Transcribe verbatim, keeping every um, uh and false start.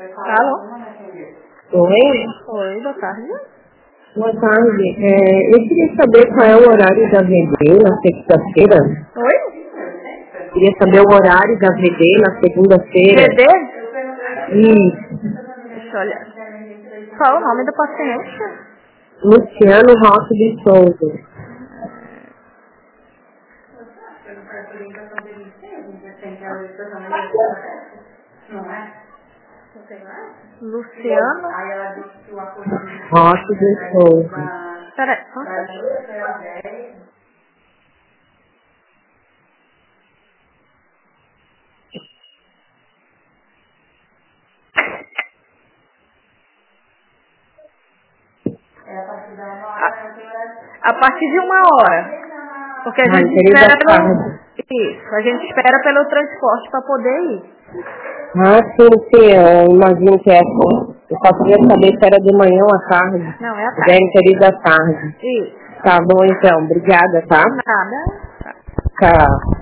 Alô? Oi? Oi, boa tarde. Boa tarde. É, eu queria saber qual é o horário da V D na sexta-feira. Oi? Queria saber o horário da V D na segunda-feira. V D? Isso. Deixa eu olhar. Qual é o nome do paciente? Luciano Roque de Souza. Luciano? Roque de Souza. Peraí, só um instantinho. A partir de uma hora. Porque a Ah, gente querida espera pelo... tarde. Isso, a gente espera pelo transporte para poder ir. Ah, sim, sim, eu imagino que é assim. Eu só queria saber se era de manhã ou à tarde. Não, é a tarde. Bem, querida tarde. Isso. Tá bom, então. Obrigada, tá? Nada. Tchau.